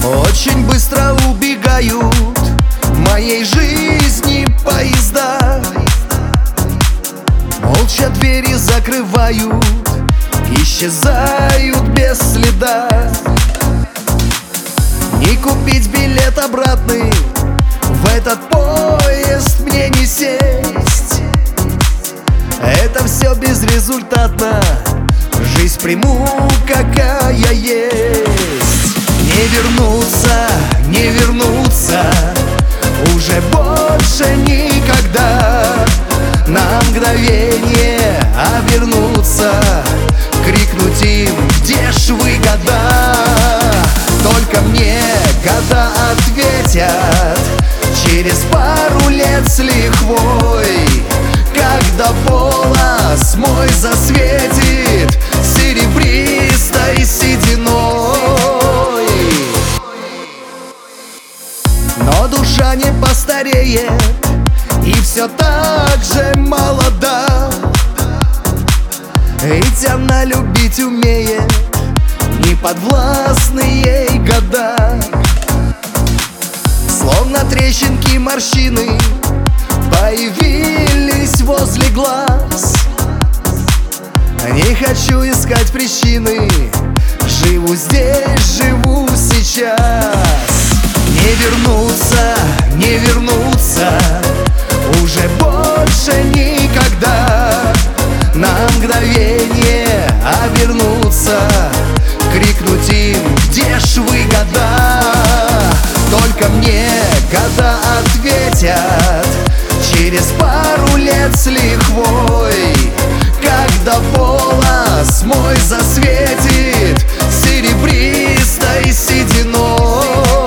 Очень быстро убегают моей жизни поезда. Молча двери закрывают, исчезают без следа. Не купить билет обратный, в этот поезд мне не сесть. Это все безрезультатно, жизнь приму, какая есть. Не вернуться, не вернуться уже больше никогда. На мгновение обернуться, крикнуть им: где ж вы, года? Только мне года ответят через пару лет с лихвой, когда полос мой засветит серебристой сединой. Но душа не постареет и все так же молода, ведь она любить умеет, не подвластны ей года. Словно трещинки, морщины появились возле глаз. Не хочу искать причины, живу здесь, живу сейчас. Не вернуться, не вернуться уже больше никогда. На мгновение обернуться, крикнуть им: где ж вы, года? Только мне года ответят через пару лет с лихвой, когда полос мой засветит серебристой сединой.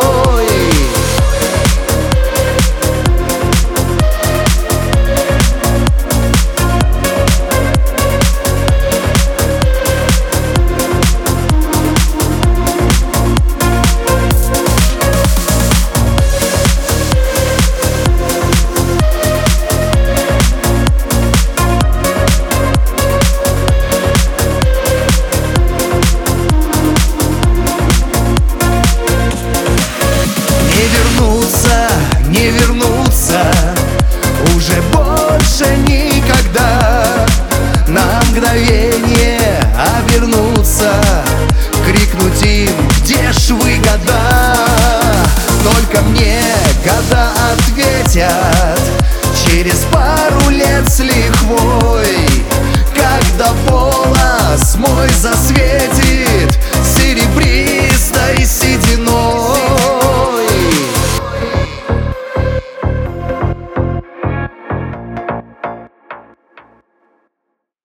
Не вернуться уже больше никогда. На мгновение обернуться, крикнуть им: где ж вы, года? Только мне года ответят через пару лет с лихвой, когда полос мой засветит серебристой сединой.